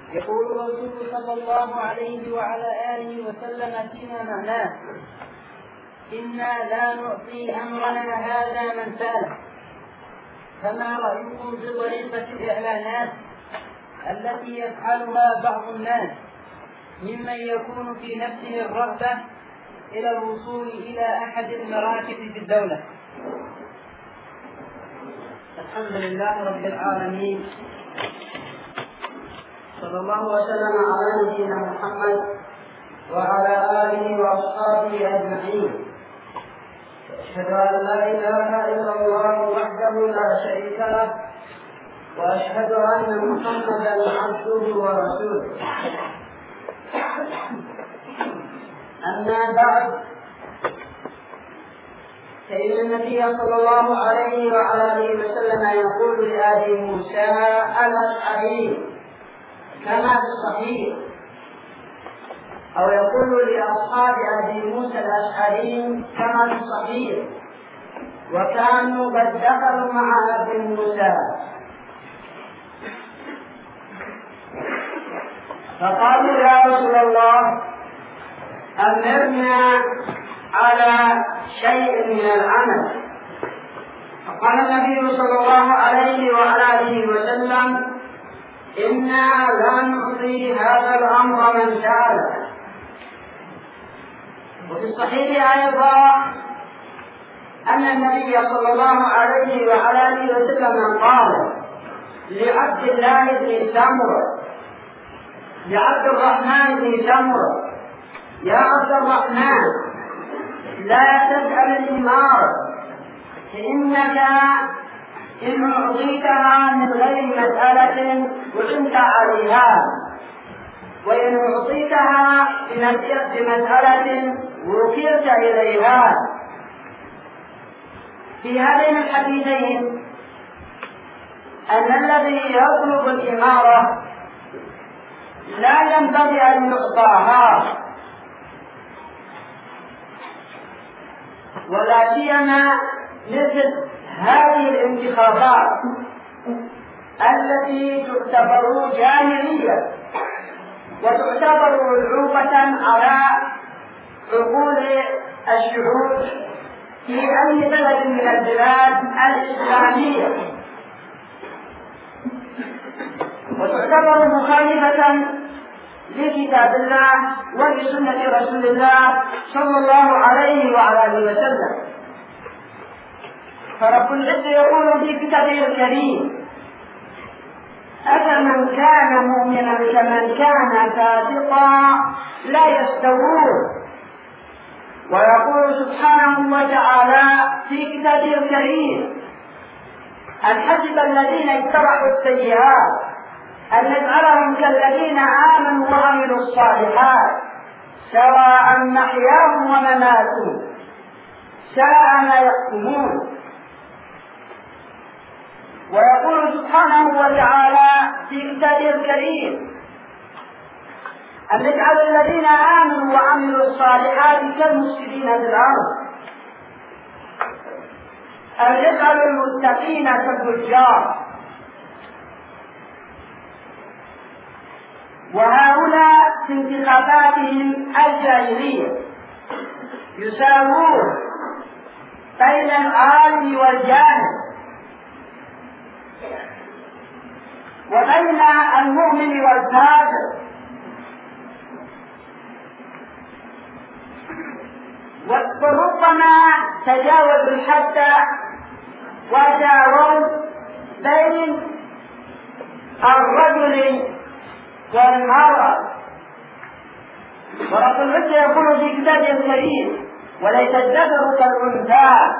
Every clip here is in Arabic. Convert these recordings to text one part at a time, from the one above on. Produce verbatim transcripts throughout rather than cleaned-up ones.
يقول الرسول صلى الله عليه وعلى آله وسلم فيما معناه: إنا لا نعطي أمرنا هذا من سأله. فما رأيكم بطريقة الإعلانات التي يفعلها بعض الناس ممن يكون في نفسه الرغبة إلى الوصول إلى أحد المراكز في الدولة؟ الحمد لله رب العالمين، صلى الله وسلم على نبينا محمد وعلى آله وأصحابه أجمعين. أشهد أن لا إله إلا الله وحده لا شريك له، وأشهد أن محمدا عبده ورسوله. أما بعد، فإن النبي صلى الله عليه وعلى آله وسلم يقول لآل موسى الأشعري كما في الصحيح، أو يقول لأصحاب أبي موسى الأشعري كما في الصحيح: وكانوا قد دخلوا مع أبي موسى فقالوا: يا رسول الله، أمرنا على شيء من العمل. فقال النبي صلى الله عليه وعلى آله وسلم: إنا لا نعطي هذا الأمر من سأله. وفي الصحيح أيضا أن النبي صلى الله عليه وعلى آله وسلم قال لعبد الله بن سمرة لعبد الرحمن بن سمرة: يا عبد الرحمن، لا تسأل الإمارة، فإنك إن أعطيتها من غير مسألة وعنت عليها، وإن أعطيتها بمسألة وكلت إليها. في هذين الحديثين أن الذي يطلب الإمارة لا ينبغي أن يعطاها، ولا سيما مثل هذه الانتخابات التي تعتبر جامعية وتعتبر عقوبة على عقول الشعوب في أي بلد من البلاد الإسلامية، وتعتبر مخالفة لكتاب الله ولسنة رسول الله صلى الله عليه وعلى آله وسلم. فرب العزة يقول في كتابه الكريم: أفمن كان مؤمنا كمن كان فاسقا لا يستوون. ويقول سبحانه وتعالى في كتابه الكريم: أم حسب الذين اتبعوا السيئات أن نجعلهم كالذين آمنوا وعملوا الصالحات سواء محياهم ومماتهم ساء ما يحكمون. ويقول سبحانه وتعالى في كتابه الكريم: أن نجعل الذين آمنوا وعملوا الصالحات كالمفسدين في الأرض، أن نجعل المتقين كالفجار. وهؤلاء في انتخاباتهم الجاهلية يساوون بين العالم والجاهل، وبين المؤمن والكافر، وربما تجاوزوا الحد وساووا بين الرجل والمرأة. ورب العزة يقول في كتابه الكريم: وليس الذكر كالأنثى.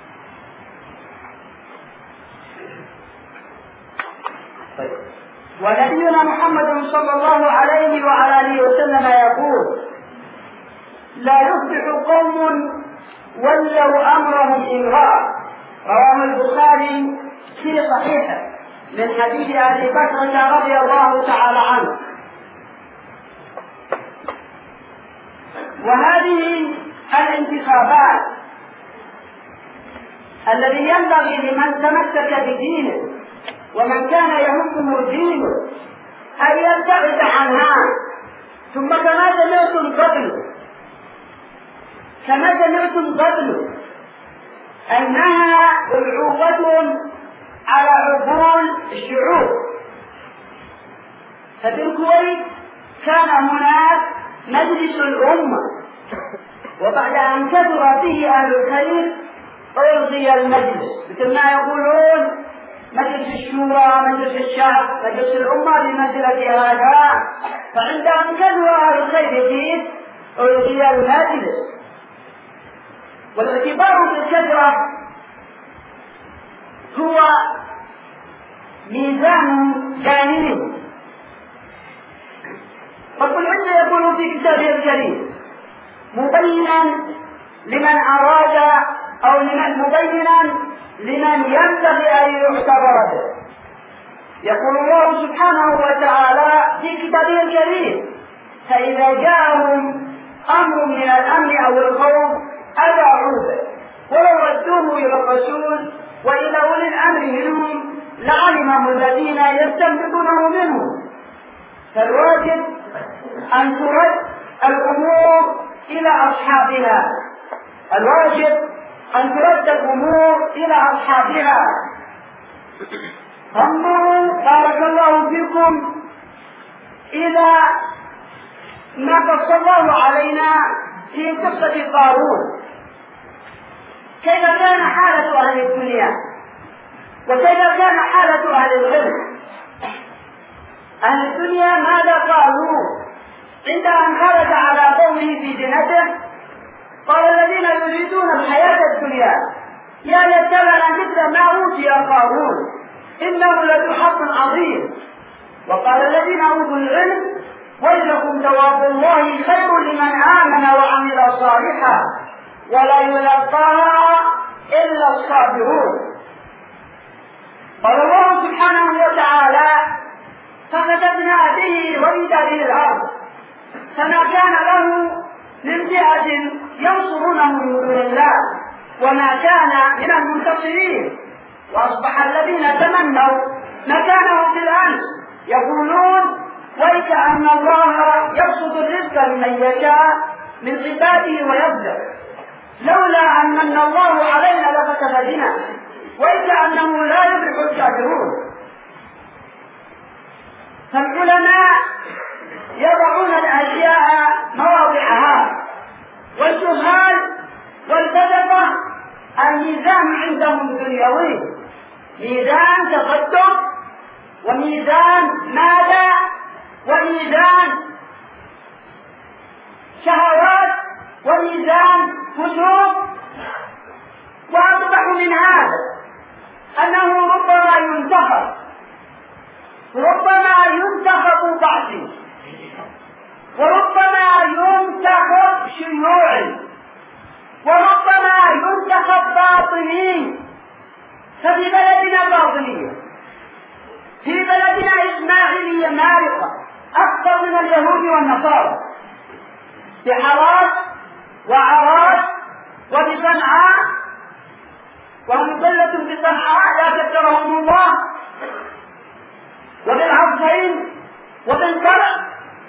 ونبينا محمد صلى الله عليه وعلى آله وسلم يقول: لا يفلح قوم ولوا أمرهم امرأة. رواه البخاري في صحيحه من حديث أبي بكر رضي الله تعالى عنه. وهذه الانتخابات الذي ينبغي لمن تمسك بدينه ومن كان يهمه دينه أن يبتعد عنها. ثم كما سمعتم قبل كما سمعتم قبل أنها ألعوبة على عقول الشعوب. ففي الكويت كان هناك مجلس الأمة، وبعد أن كثر فيه أهل الخير ألغي المجلس، مثل ما يقولون مجلس الشورى، مجلس الشعب، مجلس الأمة بمنزلة هذا. فعند أن كثر أهل الخير فيه ألغي المجلس. والاعتبار بالكثرة هو ميزان كامل. رب العزة يقول في كتابه الكريم مبينا لمن أراد أو لمن مبينا لمن ينبغي أن يعتبر به. يقول الله سبحانه وتعالى في كتابه الكريم: فإذا جاءهم أمر من الأمن أو الخوف أذاعوا به ولو ردوه إلى الرسول وإلى أولي الأمر منهم لعلمه الذين يستنبطونه منهم. فالواجب أن ترد الأمور إلى أصحابها الواجب أن ترد الأمور إلى أصحابها. انظروا بارك الله فيكم إلى ما قص الله علينا في قصة قارون، كيف كان حالة أهل الدنيا وكيف كان حالة أهل العلم. أهل الدنيا ماذا قالوا عند أن خرج على قومه في زينته؟ قال الذين يريدون الحياة الدنيا يا ليت لنا مثل ما أوتي قارون إنه لذو حظ عظيم. وقال الذين أوتوا العلم ويلكم ثواب الله خير لمن آمن وعمل صالحا ولا يلقاها إلا الصابرون. قال الله سبحانه وتعالى: فكتبنا به وبداره الأرض فما كان له من فئة ينصرونه من دون الله وما كان من المنتصرين. وأصبح الذين تمنوا مكانه في الأمس يقولون: ويكأن الله يبسط الرزق لمن يشاء من عباده ويقدر لولا أن من الله علينا لخسف بنا ويكأنه لا يفلح الكافرون. فالعلماء يضعون الأشياء مواضعها، والجهال والفلسفة الميزان عندهم دنيوي، ميزان تقدم وميزان ماذا وميزان شهوات وميزان فسوق. وأقبح من هذا أنه ربما ينتخب ربما ينتخب بعضي وربما ينتخب شيوعي وربما ينتخب باطني. ففي بلدنا باطنية، في بلدنا إسماعيلية مارقة أكثر من اليهود والنصارى، في حراس وعراس وبصنعاء، وهم قلة بصنعاء لا كثرهم الله، وبالعصرين وبالقرع.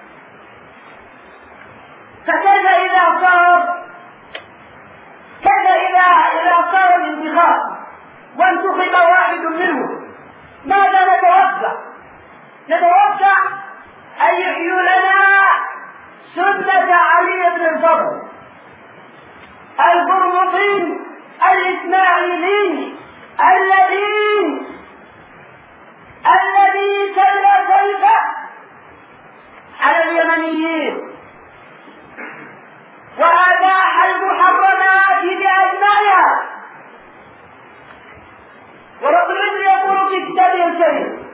فكيف إذا صار كيف إذا إذا صار الانتخاب وانتخب واحد منهم؟ ماذا نتوقع؟ نتوقع أن يحيوا لنا سنة علي بن الفضل البرمطي الإسماعيلي الذي الذي سلى سيفه على اليمنيين وأباح المحرمات بأجمعها. ورب العزة يقول في كتابه الكريم: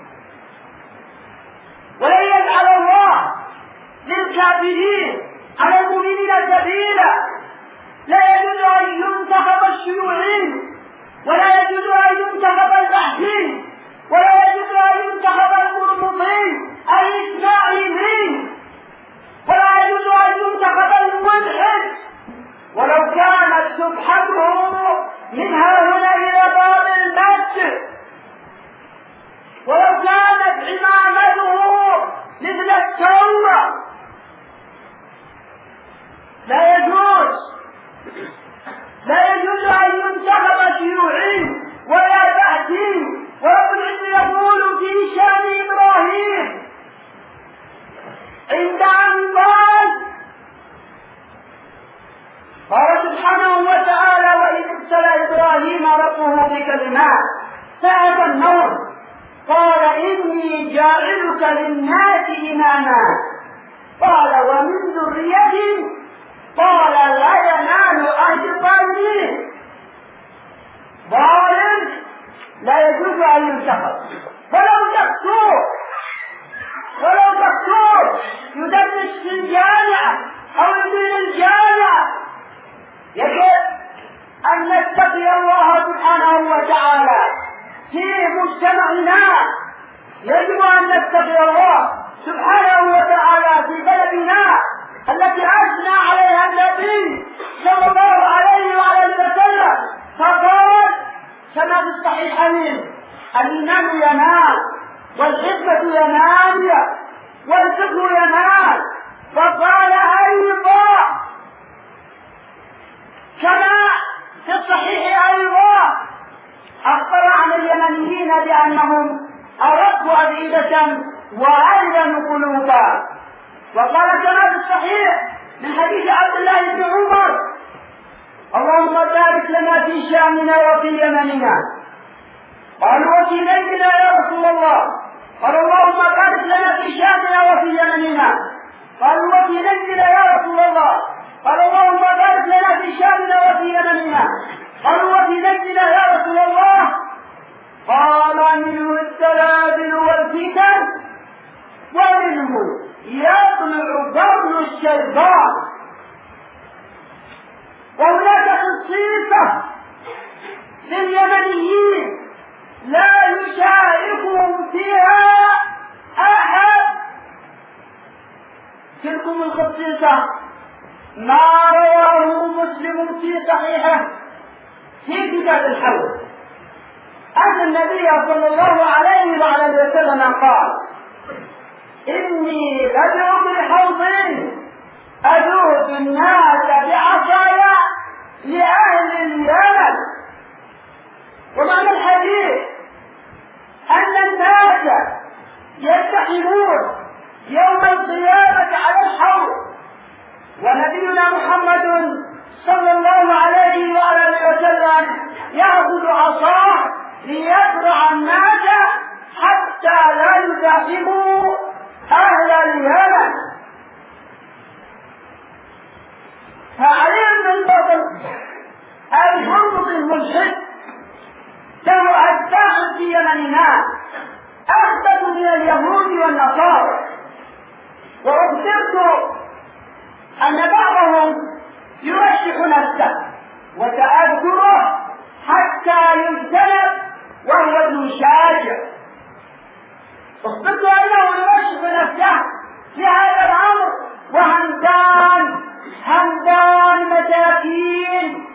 ولن يجعل الله للكافرين على المؤمنين سبيلا. لا يجوز أن ينتخب الشيوعيين ولا يجوز أن ينتخب البحثين ولا يجوز أن ينتخب المرمطين الإسماعيليين ولا يجوز أن ينتخب الملحد ولو كانت سبحته منها هنا إلى باب المسجد، ولو كانت عمامته مثل التوبة. لا يجوز لا يجوز أن ينتخب شيوعي ولا تأتي. ورب العزة يقول في شأن إبراهيم عند أن قال قال سبحانه وتعالى: وإذ ابتلى إبراهيم ربه بكلمات فأتمهن قال إني جاعلك للناس إماما قال ومن ذريتي قال لا ينال عهد الظالمين. ظالم لا يجوز أن ينتخب ولو دكتور ولو دكتور يدرس في الجامعة أو يدير الجامعة. يجب أن نتقي الله سبحانه وتعالى في مجتمعنا. يجب أن نتقي الله سبحانه وتعالى في بلدنا التي أثنى عليها النبي صلى الله عليه وعلى وسلم فقال كما في الصحيحين: الإيمان ينال والحكمة ينال والفقه ينال. فقال أيضا كما في الصحيح أيضا أخبر عن اليمنيين بأنهم أرقوا أفئدة وألينوا قلوبا. وقال كما في الصحيح من حديث عبد الله بن عمر: اللهم بارك لنا في شامنا وفي يمننا. قالوا: وفي نجدنا يا رسول الله. قال: اللهم بارك لنا في شامنا وفي يمننا. قالوا: وفي نجدنا يا رسول الله. قال: اللهم بارك لنا في شامنا وفي يمننا. قالوا: وفي نجدنا يا رسول الله. قال: منه الزلازل والفتن ومنه يطلع ضر الشيطان. وهناك خصيصة لليمنيين لا يشاركهم فيها أحد. تلكم الخصيصة ما رواه مسلم في صحيحه في كتاب الحوض أن النبي صلى الله عليه وعلى وسلم قال: إني لدعو بالحوض أذوق الناس بعصايا لأهل اليمن. ومعنى الحديث أن الناس يتحدون يوم القيامة على الحوض، ونبينا محمد صلى الله عليه وعلى وسلم يأخذ عصاه ليقرع الناس حتى لا يزاحموا أهل اليمن. فعلي بن الفضل الحمص الملحد له أتباع في يمننا أكثر من اليهود والنصارى. وأخبرت أن بعضهم يرشح نفسه وتأذكره حتى يجتنب وهو ابن شاجع. أخبرت أنه يرشح نفسه في هذا الأمر وهمدان همدان مساكين.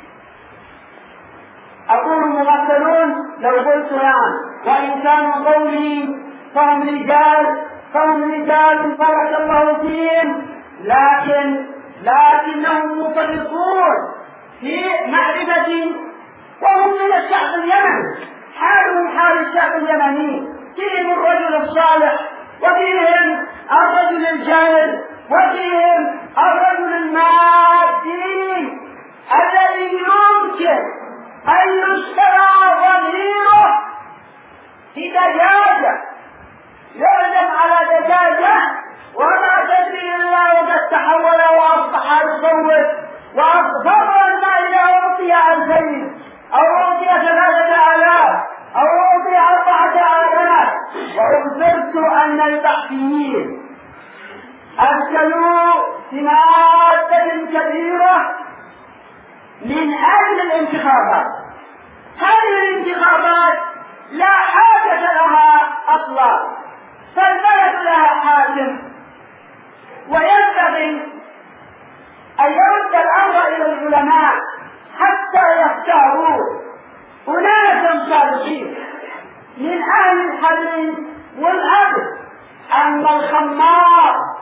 أقول مغفلون لو قلت يعني، وإن كانوا قولي فهم رجال فهم رجال بارك الله فيهم، لكن لكنهم مفرطون في معرفة، وهم من الشعب اليمني، حالهم حال الشعب اليمني، فيهم الرجل الصالح وفيهم الرجل الجاهل وفيهم الرجل المادي الذي يمكن أن يشترى ضميره في دجاجة، يعزم على دجاجة وما تدري إلا وقد تحول وأصبح يصوت وأصبر أن إذا أعطي ألفين أو أعطي ثلاثة آلاف أو أعطي أربعة آلاف. وأخبرت أن البحثيين أرسلوا في مادة كبيرة من أجل الانتخابات. هذه الانتخابات لا حاجة لها أصلا، فالبلد لها حاكم، وينبغي أن يرد الأمر إلى العلماء حتى يختاروا أناسا صالحين من أهل الحل والعقل. أما الخمار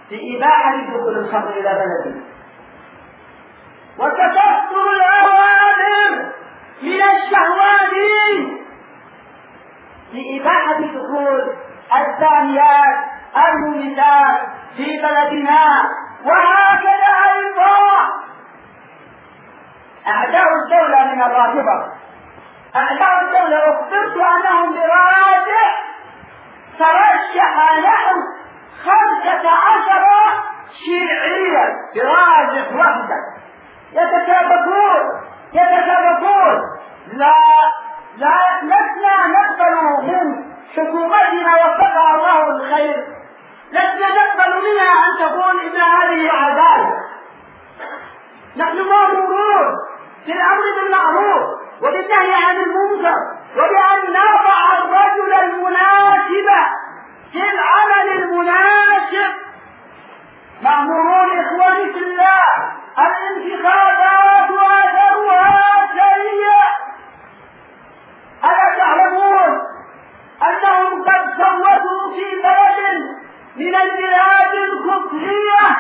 في إباحة دخول الخمر إلى بلدنا، وتكثر الأوامر من الشهوات في إباحة دخول الزانيات المنسات في بلدنا. وهكذا أيضا أعداء الدولة من الرافضة، أعداء الدولة أخبرت أنهم براجع ترشح نحو خمسة عشر شيعيا براجع وحدة يتسابقون يتسابقون لا لا لسنا نقبل من حكومتنا وفقها الله الخير، لسنا نقبل منها أن تقول إن هذه عدالة. نحن مأمورون بالأمر بالمعروف وبالنهي عن المنكر وبأن نضع الرجل المناسب في العمل المناسب. مأمورون إخواني في الله، الانتخابات وأثرها سيء. ألا تعلمون أنهم قد صوتوا في بلد من البلاد الكفرية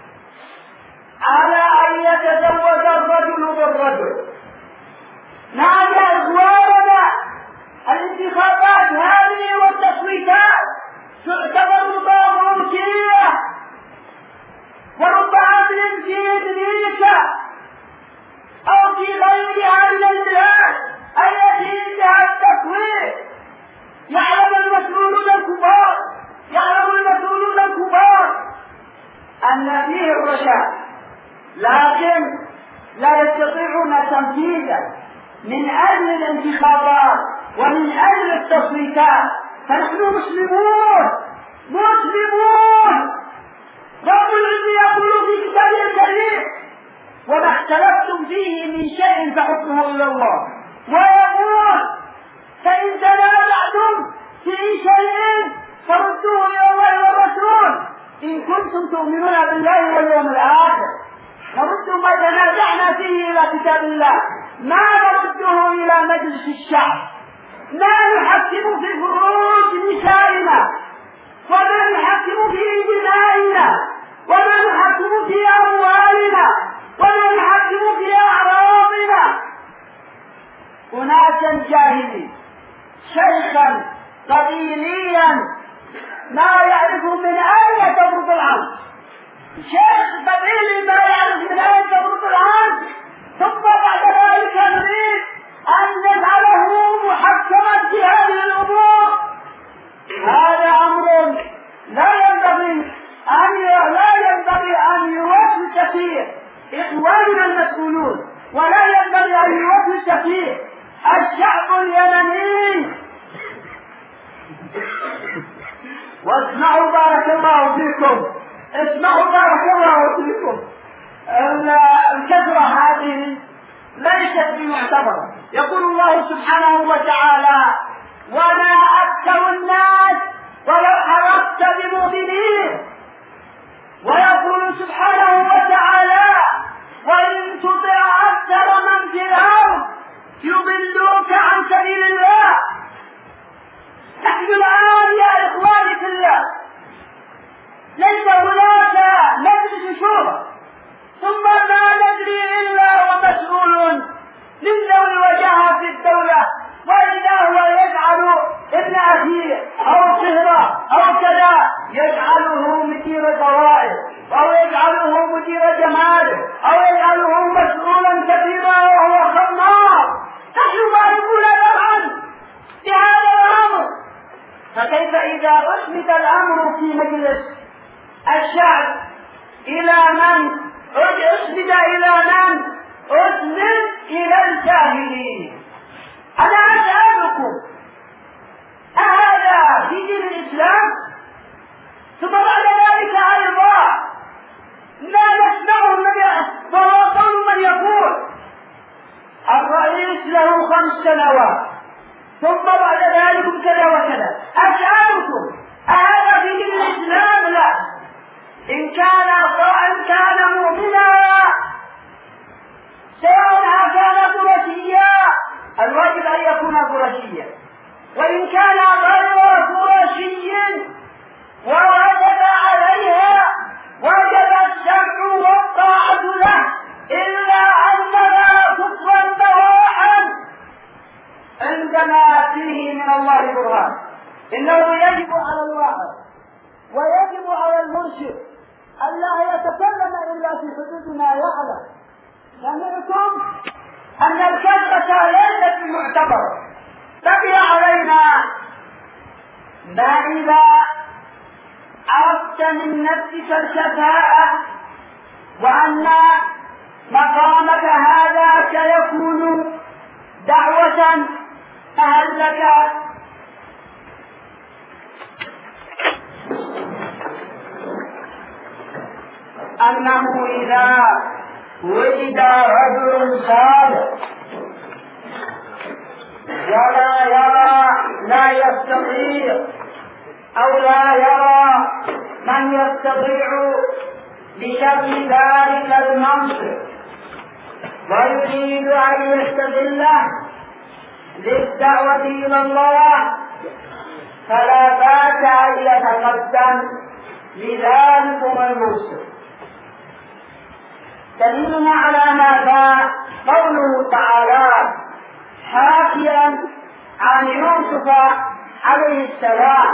على أن يتزوج الرجل بالرجل؟ نعم يا إخواننا، الانتخابات هذه والتصويتات تعتبر طاغوتية، ورب عمل في أمريكا أو في غيرها من البلاد التي فيها التصويت يعلم المسؤولون الكبار يعلم المسؤولون الكبار أن فيه الرشاد، لكن لا يستطيعون تنفيذه من أجل الانتخابات ومن أجل التصويتات. فنحن مسلمون مسلمون رب العزة يقول في كتابه الكريم: وما اختلفتم فيه من شيء فحكمه إلى الله. ويقول: فإن تنازعتم في شيء فردوه إلى الله والرسول إن كنتم تؤمنون بالله واليوم الآخر. نرد ما تنازعنا فيه إلى كتاب الله، ما نرده إلى مجلس الشعب، ما نحكم في فروج نسائنا، وما نحكم في دمائنا، وما نحكم في أموالنا، وما نحكم في أعراضنا. أناسا جاهلين، شيخا قبيليا ما يعرف من أين تبرد العرض، شيخ قبيلي ما يعرف من أين تبرد العرض، ثم بعد ذلك نريد أن نجعله محكما في هذه الأمور. هذا أمر لا ينبغي أن لا ينبغي أن يوسوس فيه إخواننا المسؤولون، ولا ينبغي أن يوسوس فيه الشعب اليمني. واسمعوا بارك الله فيكم، اسمعوا بارك الله فيكم، الكثرة هذه ليست بمعتبرة. يقول الله سبحانه وتعالى: وما أكثر الناس ولو حرصت بمؤمنين. ويقول سبحانه وتعالى: وإن تطع أكثر من في الأرض يضلوك عن سبيل الله. نحن الآن يا إخواني في الله ليس هناك مجلس شورى، ثم ما ندري إلا ومسؤول لله وجهه في الدولة، وإذا هو يجعل ابن أخيه أو صهره أو كذا يجعله مدير ضرائب، أو يجعله مدير جماله، أو يجعله مسؤولا كبيرا وهو خمار. نحن معرفون الآن بهذا الأمر، فكيف إذا أسند الأمر في مجلس الشعب إلى من أسند إلى من أسند إلى الجاهلين؟ أنا أسألكم: أهذا في دين الإسلام؟ ثم بعد ذلك أيضا ما نسمعه وهو قول من يقول الرئيس له خمس سنوات ثم بعد ذلك كذا وكذا. أسألكم: أهذا في دين الإسلام؟ لا. إن كان إن كان مؤمنا سواء كان قرشيا الواجب أن يكون قرشيا، وإن كان غير قرشي ووجب عليها يبشر أن لا يتكلم إلا في حدود ما يعلم. سمعتم أن الكذبة ليست بمعتبرة، بقي علينا ما إذا عرفت من نفسك الكفاءة وأن مقامك هذا سيكون دعوة، فهل لك أنه إذا وجد رجل صالح ولا يرى لا يستطيع أو لا يرى من يستطيع بشكل ذلك المنصب ويريد أن يستغله للدعوة إلى الله، فلا بأس أن يتقدم لذلكم المنصب. دليلنا على ماذا؟ قوله تعالى حاكيا عن يوسف عليه السلام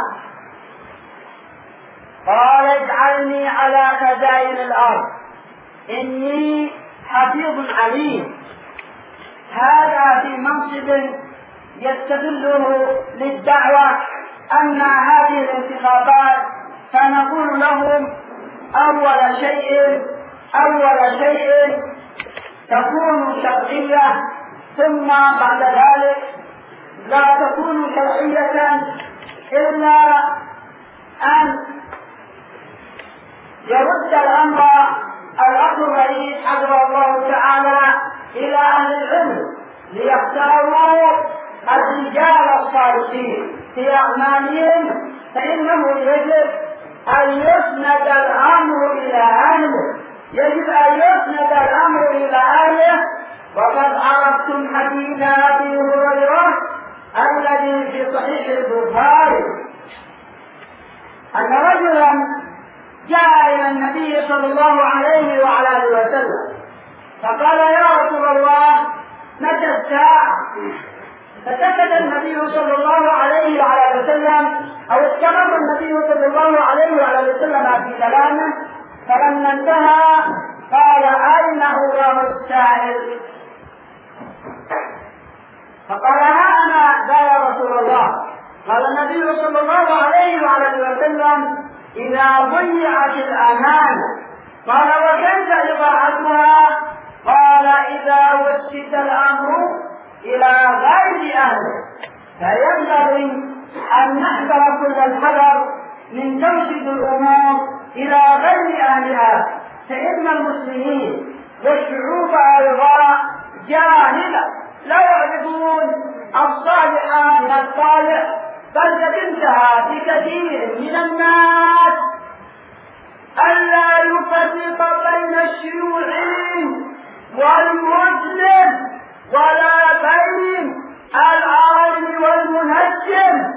قال اجعلني على خزائن الأرض إني حفيظ عليم. هذا في منصب يستغله للدعوة. أما هذه الانتخابات فنقول لهم أول شيء أول شيء تكون شرعية، ثم بعد ذلك لا تكون شرعية إلا أن يرد الأمر الأخ الرئيس حفظه الله تعالى إلى أهل العلم ليختاروا الرجال الصالحين في أعمالهم، فإنه يجب أن يسند الأمر إلى أهله يجب أن يسند الأمر إلى أهله. وقد عرفتم حديث أبي هريرة الذي في صحيح البخاري أن رجلا جاء إلى النبي صلى الله عليه وعلى آله وسلم فقال يا رسول الله متى الساعة؟ فسكت النبي صلى الله عليه وعلى آله وسلم أو استمر النبي صلى الله عليه وعلى آله وسلم في كلامه، فلما انتهى قال أين هو السائل؟ فقال ها أنا ذا يا رسول الله. قال النبي صلى الله عليه وعلى آله وسلم إذا ضيعت الأمانة. قال وكيف إضاعتها؟ قال إذا وسد الأمر إلى غير أهله. فينبغي أن نحذر كل الحذر من توسيد الأمور إلى غير أهلها، فإن المسلمين والشعوب أيضا جاهلة لا يعرفون الصالح من الصالح، بل تنتهى بكثير من الناس ألا يفرق بين الشيوعي والمسلم ولا بين العالم والمنجم.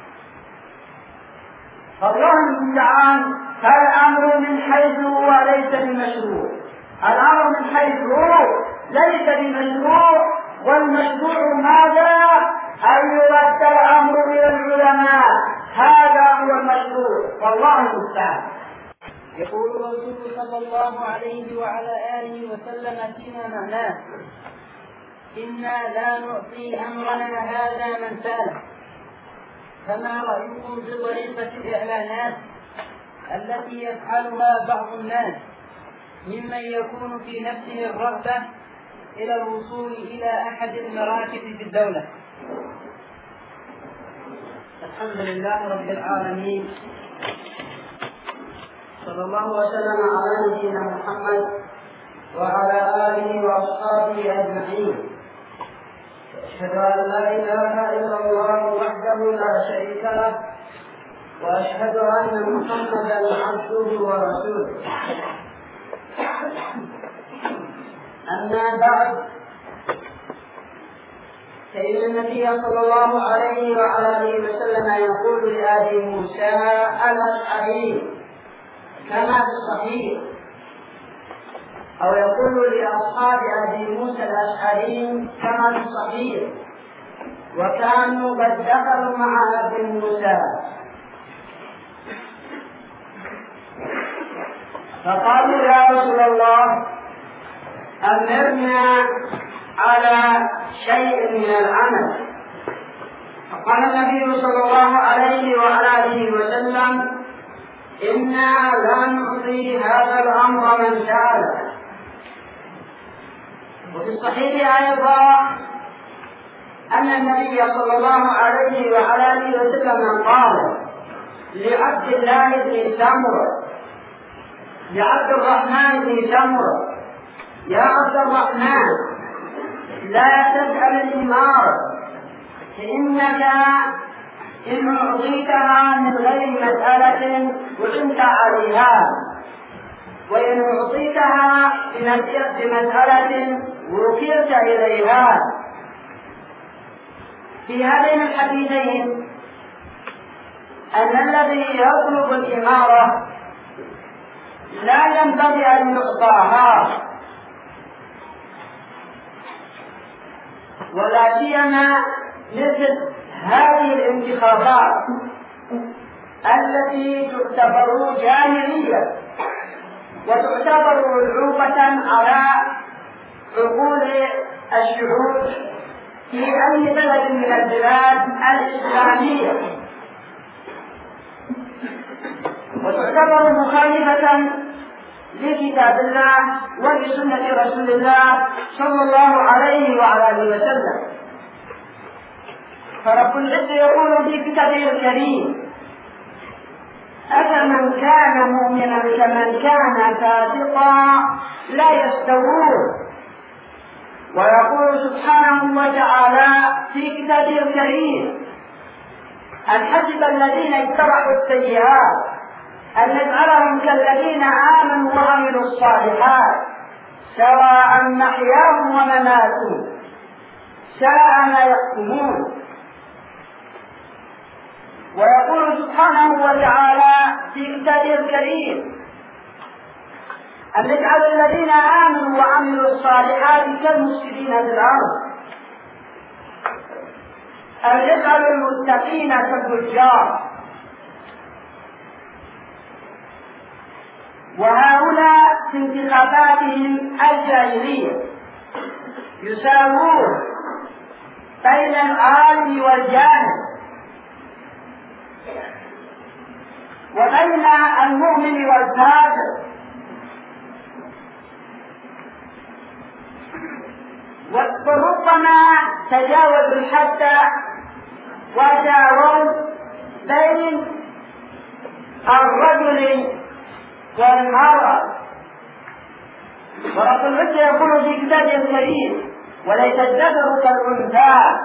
الله المستعان. فالأمر من حيث هو ليس بمشروع، الأمر من حيث هو ليس بمشروع، والمشروع ماذا؟ أن يرد الأمر إلى العلماء، هذا هو المشروع. والله المستعان. يقول الرسول صلى الله عليه وعلى آله وسلم فيما معناه إنا لا نعطي أمرنا هذا من سأله. فما رأيكم بطريقة الإعلانات التي يفعلها بعض الناس ممن يكون في نفسه الرغبة إلى الوصول إلى أحد المراكز في الدولة؟ الحمد لله رب العالمين، صلى الله وسلم على نبينا محمد وعلى آله وأصحابه أجمعين. أشهد أن لا إله إلا الله وحده لا شريك له، وأشهد أن محمدا عبده ورسوله. أما بعد، فإن النبي صلى الله عليه وعلى آله وسلم يقول لآل موسى الأشعري كما في الصحيح، أو يقول لأصحاب أبي موسى الأشعري كما في الصحيح، وكانوا قد دخلوا مع أبي موسى فقالوا يا رسول الله أمرنا على شيء من العمل. فقال النبي صلى الله عليه وعلى آله وسلم إنا لا نعطي هذا الأمر من سأله. وفي الصحيح أيضا أن النبي صلى الله عليه وعلى آله وسلم قال لعبد الله بن سمرة لعبد الرحمن بن سمرة يا عبد الرحمن لا تسأل الإمارة فإنك إن أعطيتها من غير مسألة وعنت عليها، وإن أعطيتها بمسألة وكلت إليها. في هذين الحديثين أن الذي يطلب الإمارة لا ينبغي أن يعطاها، ولا سيما مثل هذه الانتخابات التي تعتبر جاهلية وتعتبر عقوبة على عقول الشعوب في أي بلد من البلاد الإسلامية، وتعتبر مخالفة لكتاب الله ولسنة رسول الله صلى الله عليه وعلى آله وسلم. فرب العزة يقول في كتابه الكريم أفمن كان مؤمنا كمن كان فاسقا لا يستوون. ويقول سبحانه وتعالى في كتابه الكريم أن حسب الذين اتبعوا السيئات أن نجعلهم كالذين آمنوا وعملوا الصالحات سواء محياهم ومماتهم ساء ما يحكمون. ويقول سبحانه وتعالى في كتابه الكريم أن نجعل الذين آمنوا وعملوا الصالحات كالمفسدين في الأرض، أن نجعل المتقين كالفجار. وهؤلاء في انتخاباتهم الجاهلية يساوون بين العالم والجاهل وبين المؤمن والكافر، وربما تجاوزوا الحد وساووا بين الرجل والمرأة. ورب العزة يقول في كتابه الكريم وليس الذكر كالأنثى.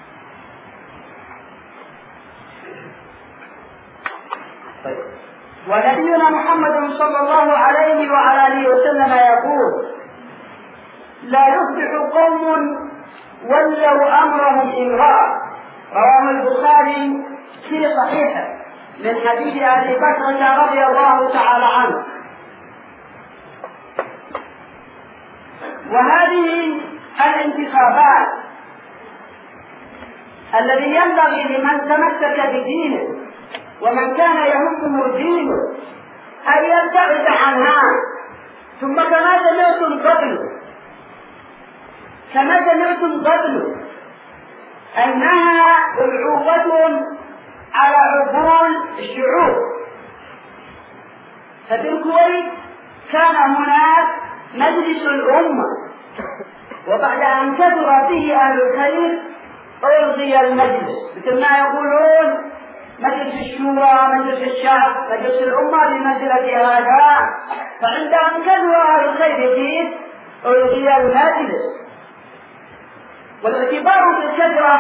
ونبينا محمد صلى الله عليه وعلى آله وسلم يقول لا يفلح قوم ولوا أمرهم امرأة. رواه البخاري في صحيحه من حديث أبي بكر رضي الله تعالى عنه. وهذه الانتخابات الذي ينبغي لمن تمسك بدينه ومن كان يهمه دينه أن يبتعد عنها. ثم كما سمعتم قبل كما سمعتم قبل أنها عقوبة على عقول الشعوب. ففي الكويت كان هناك مجلس الأمة، وبعد أن كثر فيه أهل الخير ألغي المجلس، مثل ما يقولون مجلس الشورى مجلس الشعب مجلس الأمة بمنزلة هذا. فعند أن كثر أهل الخير فيه ألغي المجلس. والاعتبار بالكثرة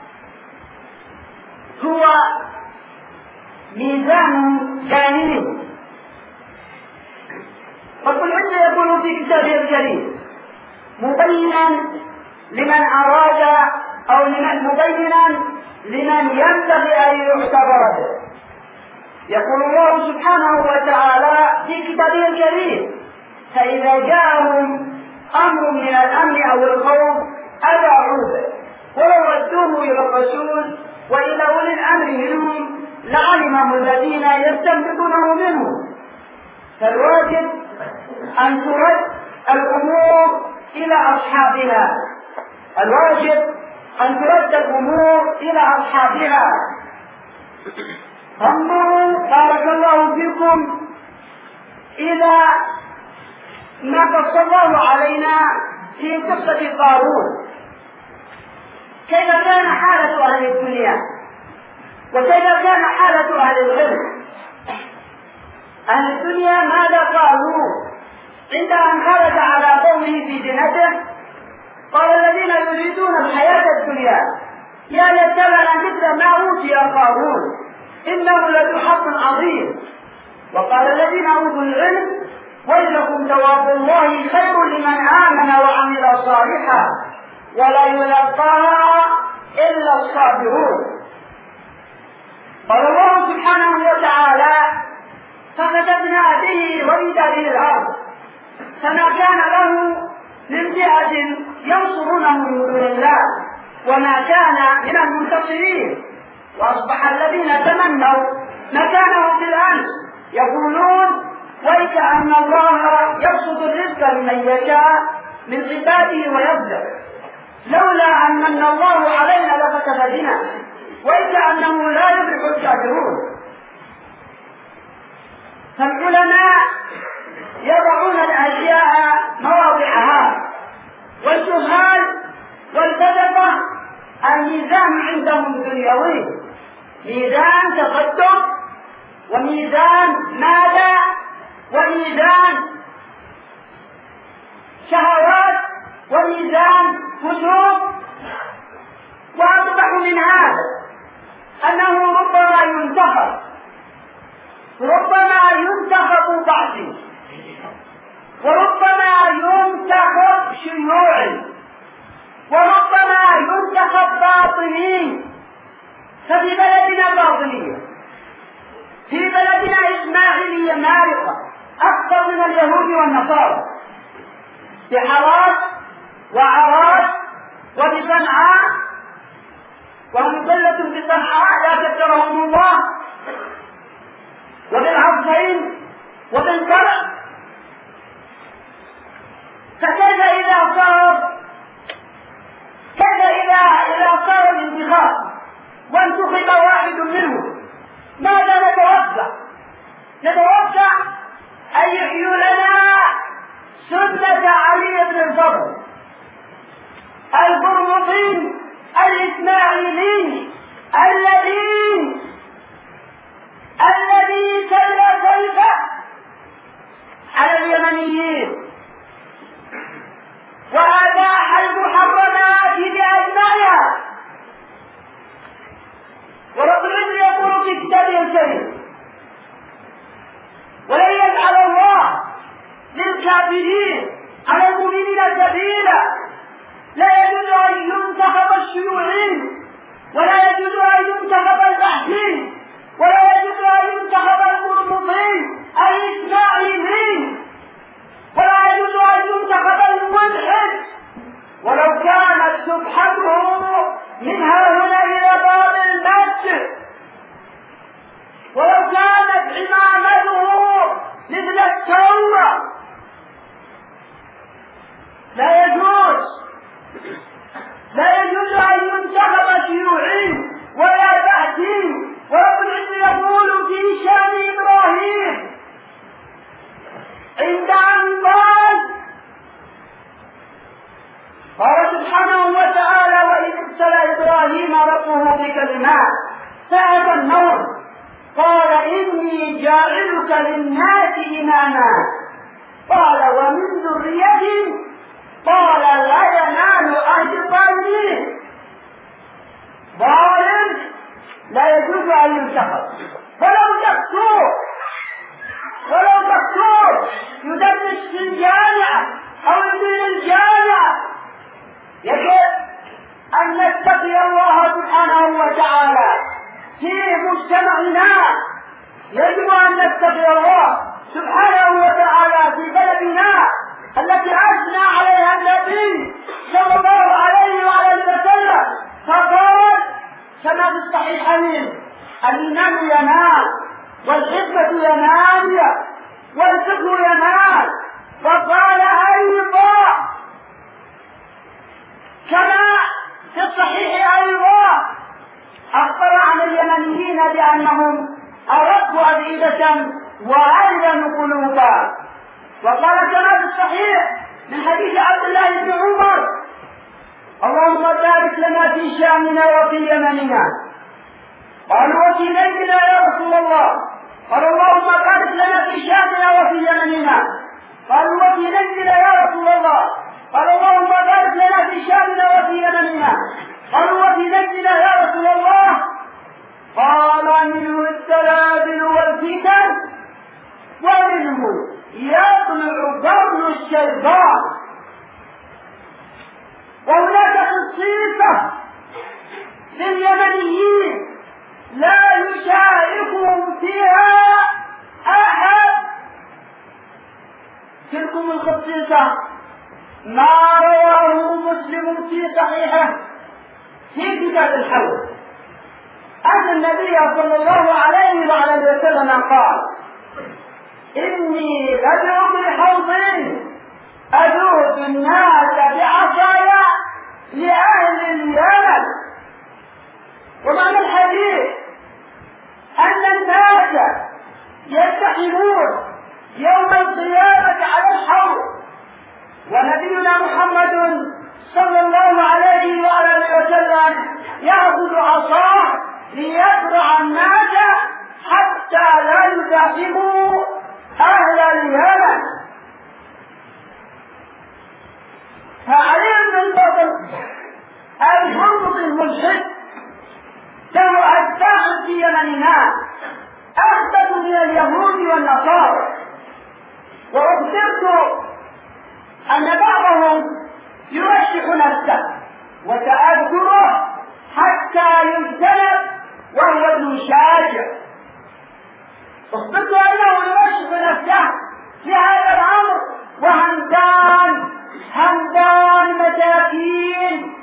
هو ميزان كامل. رب العزة يقول في كتابه الكريم مبينا لمن أراد أو لمن مبينا لمن ينبغي أن يعتبر به. يقول الله سبحانه وتعالى في كتابه الكريم فإذا جاءهم أمر من الأمن أو الخوف أذاعوا به ولو ردوه إلى الرسول وإلى أولي الأمر منهم لعلمه الذين يستنبطونه منهم. فالواجب أن ترد الأمور إلى أصحابها، الواجب أن ترد الأمور إلى أصحابها. انظروا بارك الله فيكم إلى ما قص الله علينا في قصة قارون، كيف كان حالة أهل الدنيا وكيف كان حالة أهل العلم. أهل الدنيا ماذا قالوا عند أن خرج على قومه في زينته؟ قال الذين يريدون الحياة الدنيا يا ليت لنا مثل ما أوتي قارون إنه لذو حظ عظيم. وقال الذين أوتوا العلم ويلكم ثواب الله خير لمن آمن وعمل صالحا ولا يلقاها إلا الصابرون. قال الله سبحانه وتعالى فكتبنا به وبداره الأرض فما كان له من فئة ينصرونه من دون الله وما كان من المنتصرين. وأصبح الذين تمنوا مكانه في الأمس يقولون ويكأن الله يبسط الرزق لمن يشاء من عباده ويصدق لولا أن من الله علينا لخسف بنا ويكأنه لا يفلح الكافرون. فالعلماء يضعون الأشياء مواضعها، والجهال والفلسفة الميزان عندهم دنيوي، ميزان تقدم وميزان ماذا وميزان شهوات وميزان فسوق. وأصبح من هذا أنه ربما ينتخب ربما ينتخب بعضي وربما ينتخب شيوعي وربما ينتخب باطني. ففي بلدنا باطنية، في بلدنا إسماعيلية مارقة أكثر من اليهود والنصارى، في حراس وعراس وبصنعاء، وهم قلة بصنعاء لا كثرهم الله، وبالعصرين وبالكرم. فكيف إذا صار كيف إذا إذا صار الانتخاب وانتخب واحد منهم ماذا نتوقع؟ نتوقع أن يحيوا لنا سنة علي بن الفضل البرمطي الإسماعيلي الذي الذي سلى سيفه على اليمنيين وأباح المحرمات بأجمعها. ورب العزة يقول في كتابه الكريم ولن يجعل الله للكافرين على المؤمنين سبيلا. لا يجوز أن ينتخب الشيوعيين ولا يجوز أن ينتخب البحثين ولا يجوز أن ينتخب المرمطين الإسماعيليين ولا يجوز أن ينتخب الملحد ولو كانت سبحته منها هنا إلى باب المسجد، ولو كانت عمامته مثل التوبة. لا يجوز لا يجوز أن ينتخب شيوعي ولا بحثي. ورب العزة يقول في شان إبراهيم عند أن قال قال سبحانه وتعالى وإذ ابتلى إبراهيم ربه بكلمات فأتمهن قال إني جاعلك للناس إماما قال ومن ذريتي قال لا ينال عهد الظالمين. ظالم لا يجوز أن ينتخب ولو دكتور ولو دكتور يدرس في الجامعة أو يدير الجامعة. يجب أن نتقي الله سبحانه وتعالى في مجتمعنا، يجب أن نتقي الله سبحانه وتعالى في بلدنا التي أثنى عليها النبي صلى الله عليه وعلى وسلم فقال كما في الصحيحين الإيمان ينال والحكمة ينال والفقه ينال في الصحيح أيضا أخبر عن اليمنيين بأنهم أرقوا أفئدة وألينوا قلوبا، وقال كما في الصحيح من حديث عبد الله بن عمر: اللهم بارك لنا في شامنا وفي يمننا. قالوا: وفي نجدنا يا رسول الله؟ قال: اللهم بارك لنا في شامنا وفي يمننا. قالوا: وفي نجدنا يا رسول الله؟ قال: اللهم بارك لنا في شامنا وفي يمننا. قالوا: وفي نجدنا يا رسول الله؟ قال: منه الزلازل والفتن ومنه يطلع قرن الشيطان. وهناك خصيصة لليمنيين لا يشاركهم فيها أحد. تلكم الخصيصة ما رواه مسلم في صحيحه في كتاب الحوض أن النبي صلى الله عليه وعلى وسلم قال: إني لدعو بحوض أذوق الناس بعصايا لأهل اليمن. ومعنى الحديث أن الناس يلتحمون يوم القيامة على الحوض، ونبينا محمد صلى الله عليه وعلى وسلم يأخذ عصاه ليقرع الناس حتى لا يزاحموا أهل اليمن. فعلي بن الفضل الهرمز الملحد له أتباع في يمننا أخذوا من اليهود والنصارى، وأخبرت أن بعضهم يرشح نفسه وتأذره حتى يجتنب وهو ابن شاجع. أخبرت أنه يرشح نفسه في هذا الأمر وهمدان همدان مساكين.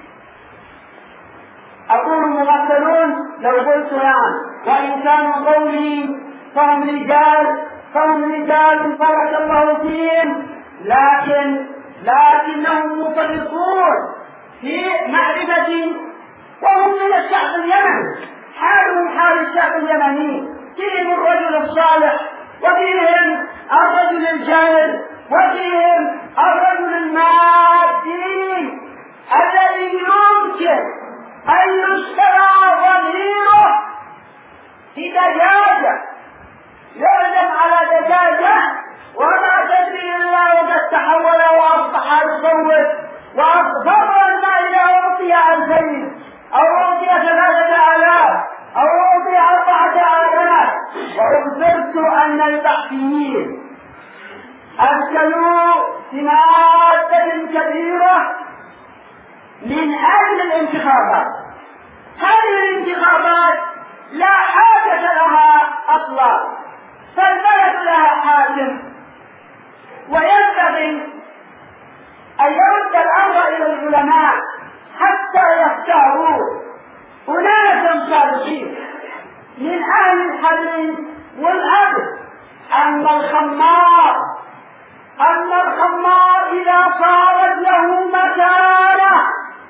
أقول مغفلون لو قلت يعني، وإن كانوا قولي فهم رجال فهم رجال بارك الله فيهم، لكن لكنهم مفرطون في معرفة، وهم من الشعب اليمني، حالهم حال الشعب اليمني، فيهم الرجل الصالح وفيهم الرجل الجاهل وفيهم الرجل المادي الذي يمكن أن يشترى ضميره في دجاجة، يعلم على دجاجة وما تدري إلا وقد تحول وأصبح يصوت وأصبر الماء إذا أعطي ألفين أو أعطي ثلاثة آلاف أو أعطي أربعة آلاف. وأخبرت أن البحثيين أرسلوا مادة كبيرة من أجل الانتخابات. هذه الانتخابات لا حاجة لها أصلا، فالبلد لها حاكم، وينبغي أن يرد الأمر إلى العلماء حتى يختاروا أناسا صالحين من أهل الحل والعقل. أما الخمار أما الخمار إذا صارت له مكانة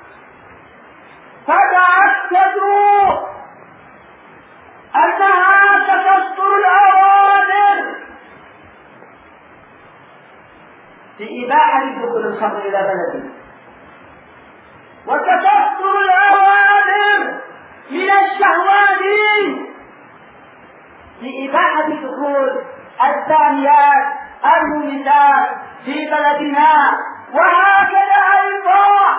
فتأكدوا أنها تكسر الأوامر في إباحة دخول الخمر إلى بلدنا، وتكسر الأوامر من الشهوانين في إباحة دخول الثانيات المميتات في بلدنا. وهكذا أيضا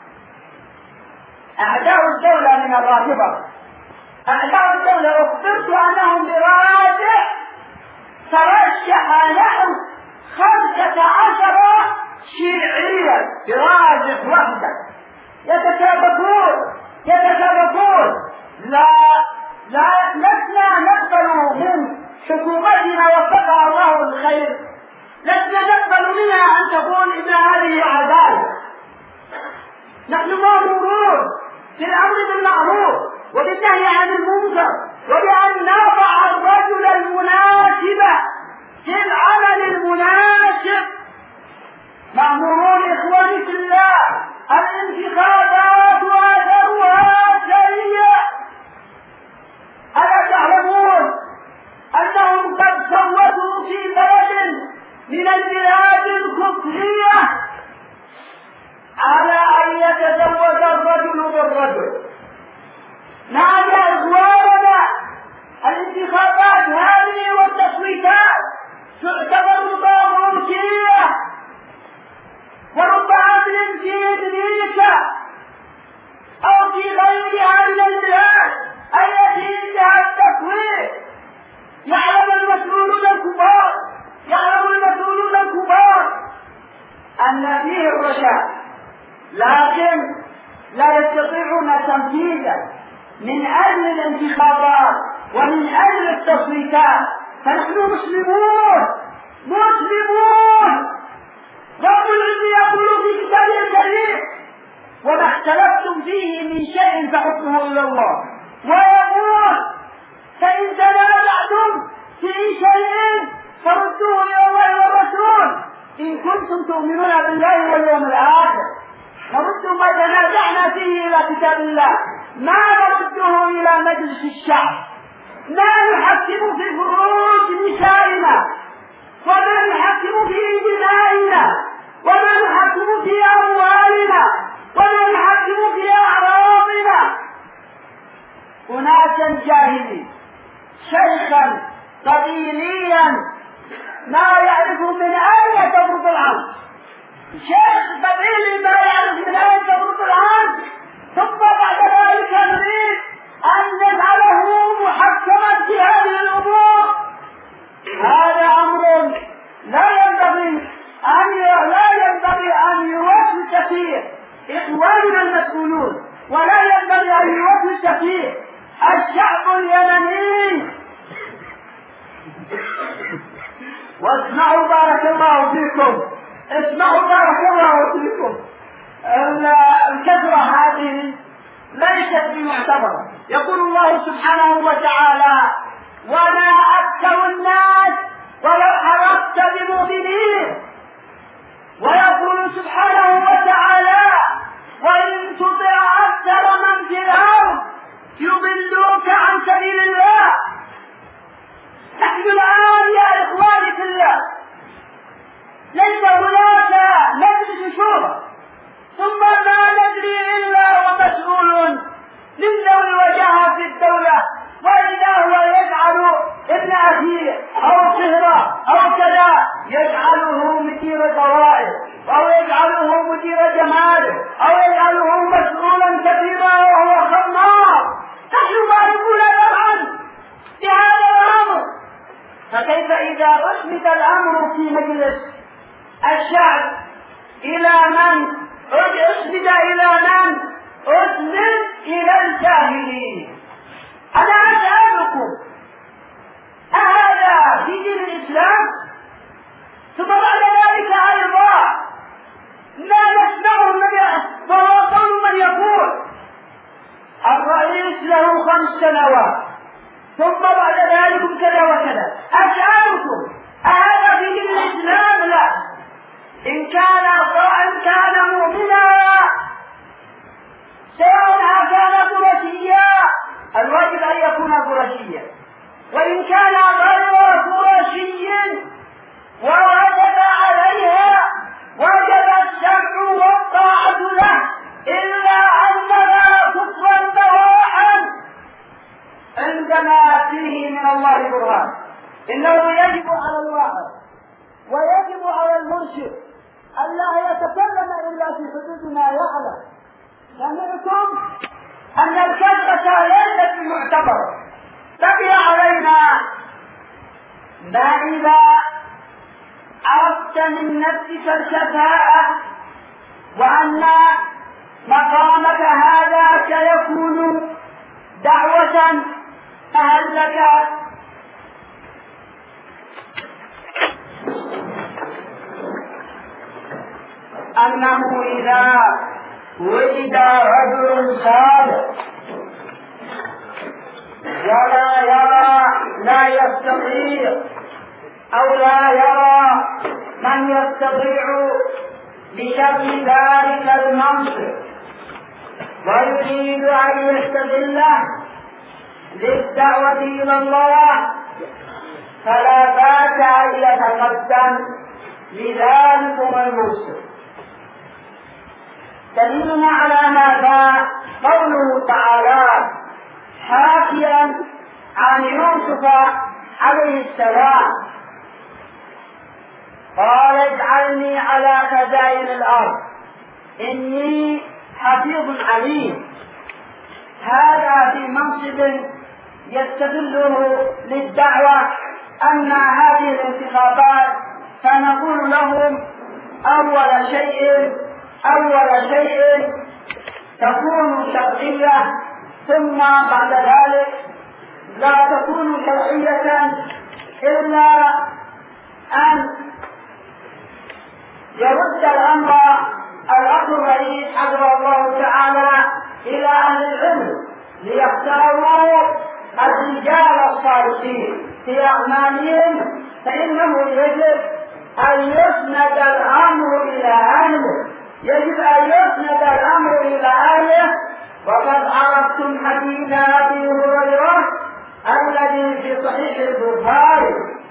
أعداء الدولة من الرافضة، أعداء الدولة أخبرت أنهم براجع ترشح نحو خمسة عشر شيعيا براجع وحدة يتسابقون يتسابقون لا لا لسنا نقبل من حكومتنا وفقها الله الخير، لسنا نقبل منها أن تقول إن هذه عدالة. نحن مأمورون بالأمر بالمعروف وبالنهي عن المنكر وبأن نضع الرجل المناسب في العمل المناسب. مأمورون إخواني في الله، الانتخابات من البلاد الكفرية على أن يتزوج الرجل بالرجل. نعم يا إخواننا، الانتخابات هذه والتصويتات تعتبر طاغوتية، ورب عمل في أمريكا أو في غيرها من البلاد التي انتهى التصويت يعلم المسؤولون الكبار يعلم المسؤولون الكبار أن فيه الرشاد، لكن لا يستطيعون تنفيذه من أجل الانتخابات ومن أجل التصويتات. فنحن مسلمون مسلمون رب العزة يقول في كتابه الكريم: وما اختلفتم فيه من شيء فحكمه إلى الله. ويقول: فإن تنازعتم في شيء فردوه إلى الله والرسول إن كنتم تؤمنون بالله واليوم الآخر. نرد ما تنازعنا فيه إلى كتاب الله، ما نرده إلى مجلس الشعب، ما نحكم في فروج نسائنا، وما نحكم في دمائنا، وما نحكم في أموالنا، وما نحكم في أعراضنا. أناسا جاهلين، شيخا قبيليا ما يعرف من أين تبرد العرض، شيخ قبيلي ما يعرف من أين تبرد العرض، ثم بعد ذلك نريد أن نجعله محكما في هذه الأمور. هذا أمر لا ينبغي أن لا ينبغي أن يوسوس فيه إخواننا المسؤولون، ولا ينبغي أن يوسوس فيه الشعب اليمني. واسمعوا بارك الله فيكم، اسمعوا بارك الله فيكم، الكثرة هذه ليست بمعتبرة. يقول الله سبحانه وتعالى: وما أكثر الناس ولو حرصت بمؤمنين. ويقول سبحانه وتعالى: وإن تطع أكثر من في الأرض يضلوك عن سبيل الله. نحن الآن يا إخواني في الله ليس هناك مجلس شورى، ثم ما ندري إلا ومسؤول لله وجهه في الدولة، وإذا هو يجعل ابن أخيه أو صهره أو كذا يجعله مدير دوائر، أو يجعله مدير جماله، أو يجعله مسؤولا كبيرا وهو خمار. نحن معرفون الآن بهذا الأمر، فكيف إذا أسند الأمر في مجلس الشعب إلى من أسند إلى من أسند إلى الجاهلين؟ أنا أسألكم: أهذا في دين الإسلام؟ ثم بعد ذلك أيضا ما نسمعه النبي وهو قول من يقول: الرئيس له خمس سنوات ثم بعد ذلك كذا وكذا. أسألكم: أهذا في دين الإسلام؟ لا. إن كان إن كان مؤمنا سواء كان قرشيا الواجب أن يكون قرشيا، وإن كان غير قرشي ووجب عليها وجب السمع والطاعة له، إلا أننا كفرا بواحا عندما فيه من الله برهان. إنه يجب على الواحد ويجب على المرشد أن لا يتكلم إلا في حدود ما يعلم. سمعتم أن الكثرة ليست بمعتبرة. بقي علينا ما إذا عرفت من نفسك الكفاءة وأن مقامك هذا سيكون دعوة، فهل لك أنه إذا وجد رجل صالح ولا يرى لا يستطيع أو لا يرى من يستطيع بشكل ذلك المنصب ويريد أن يستغله للدعوة إلى الله، فلا بأس أن يتقدم لذلكم المنصب. دليلنا على ماذا؟ قوله تعالى حاكيا عن يوسف عليه السلام قال اجعلني على خزائن الأرض إني حفيظ عليم. هذا في منصب يستدله للدعوة أن هذه الانتخابات فنقول لهم أول شيء أول شيء تكون شرعية، ثم بعد ذلك لا تكون شرعية إلا أن يرد الأمر الأخ الرئيس حفظه الله تعالى إلى أهل العلم ليختاروا الرجال الصالحين في أعمالهم، فإنه يجب أن يسند الأمر إلى أهله يجب أن يسند الأمر إلى أهله. وقد عرفتم حديث أبي هريرة الذي في صحيح البخاري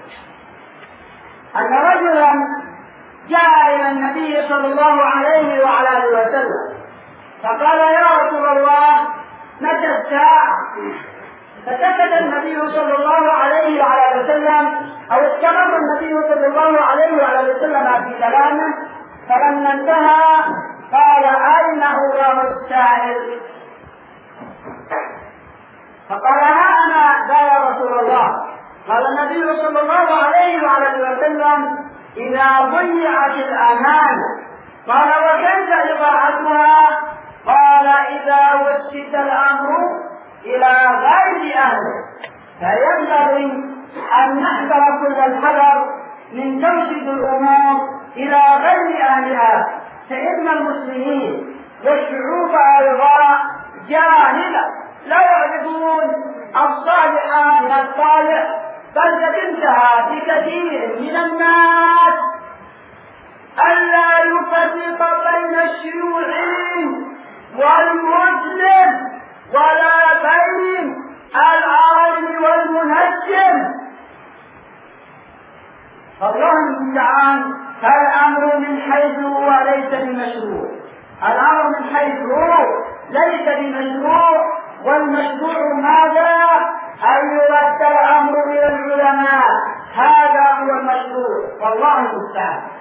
أن رجلا جاء إلى النبي صلى الله عليه وعلى آله وسلم فقال يا رسول الله متى الساعة؟ فسكت النبي صلى الله عليه وعلى آله وسلم أو استمر النبي صلى الله عليه وعلى آله وسلم في كلامه، فلما انتهى قال أين هو السائل؟ فقال ها أنا ذا يا رسول الله. قال النبي صلى الله عليه وعلى آله وسلم إذا ضيعت الأمانة. قال وكيف إضاعتها؟ قال إذا وسد الأمر إلى غير أهله. فينبغي أن نحذر كل الحذر من توسيد الأمور إلى غير أهلها، فإن المسلمين والشعوب أيضا جاهلة لا يعرفون الصالح من الصالح، بل قد انتهى بكثير من الناس ألا يفرق بين الشيوعي والمسلم ولا بين العالم والمنجم. الله المستعان. فالأمر من حيث هو ليس بمشروع، الأمر من حيث هو ليس بمشروع، والمشروع ماذا؟ أن يرد الأمر إلى العلماء، هذا هو المشروع والله المستعان.